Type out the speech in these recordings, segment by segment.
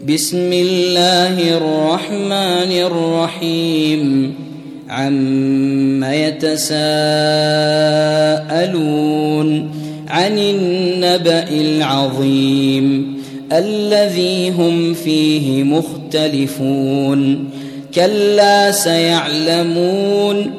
بسم الله الرحمن الرحيم عم يتساءلون عن النبأ العظيم الذي هم فيه مختلفون كلا سيعلمون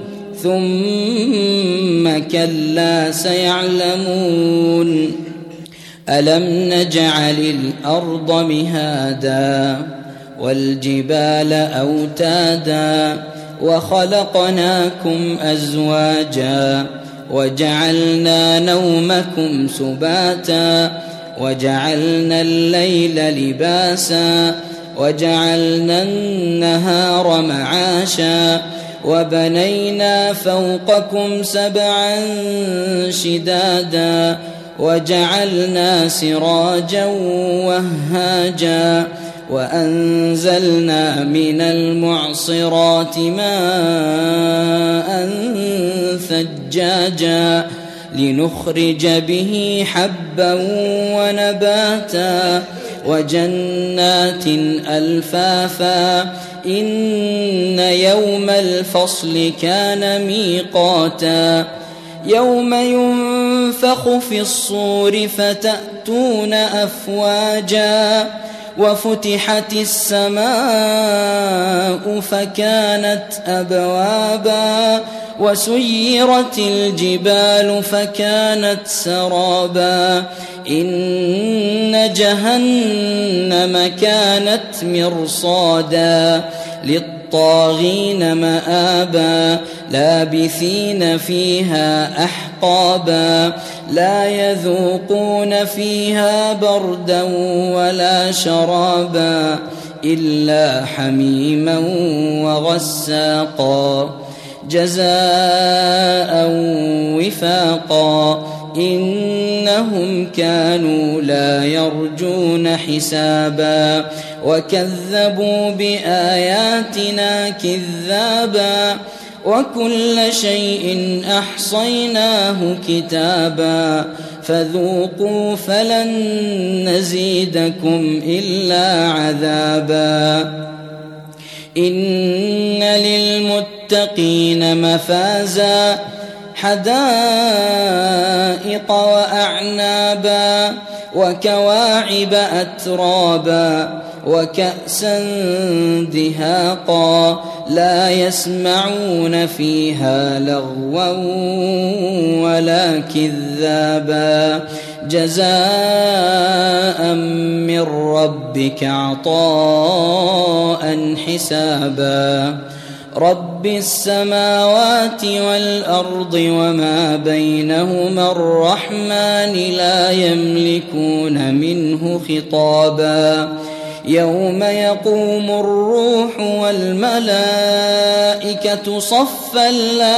ثم كلا سيعلمون ألم نجعل الأرض مهادا والجبال أوتادا وخلقناكم أزواجا وجعلنا نومكم سباتا وجعلنا الليل لباسا وجعلنا النهار معاشا وبنينا فوقكم سبعا شدادا وجعلنا سراجا وهاجا وأنزلنا من المعصرات ماء ثجاجا لنخرج به حبا ونباتا وجنات ألفافا إن يوم الفصل كان ميقاتا يوم ينفخ في الصور فتأتون أفواجا وفتحت السماء فكانت أبوابا وسيرت الجبال فكانت سرابا إن جهنم كانت مرصادا للطاغين مآبا لابثين فيها أحقابا لا يذوقون فيها بردا ولا شرابا إلا حميما وغساقا جزاء وفاقا إنهم كانوا لا يرجون حسابا وكذبوا بآياتنا كذابا وكل شيء أحصيناه كتابا فذوقوا فلن نزيدكم إلا عذابا إن للمتقين مفازا حدائق وأعنابا وكواعب أترابا وكأسا دهاقا لا يسمعون فيها لغوا ولا كذابا جزاء من ربك عطاء حسابا رب السماوات والأرض وما بينهما الرحمن لا يملكون منه خطابا يوم يقوم الروح والملائكة صفا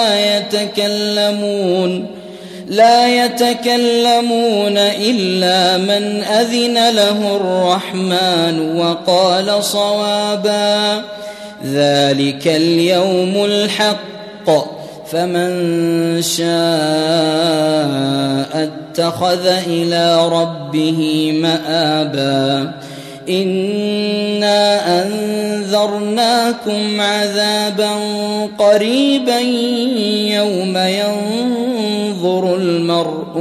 لا يتكلمون إلا من أذن له الرحمن وقال صوابا ذلك اليوم الحق فمن شاء اتخذ إلى ربه مآبا إنا أنذرناكم عذابا قريبا يوم ينظر المرء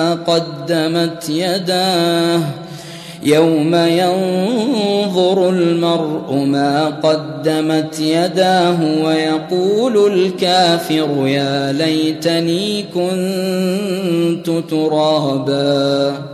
ما قدمت يداه ويقول الكافر يا ليتني كنت ترابا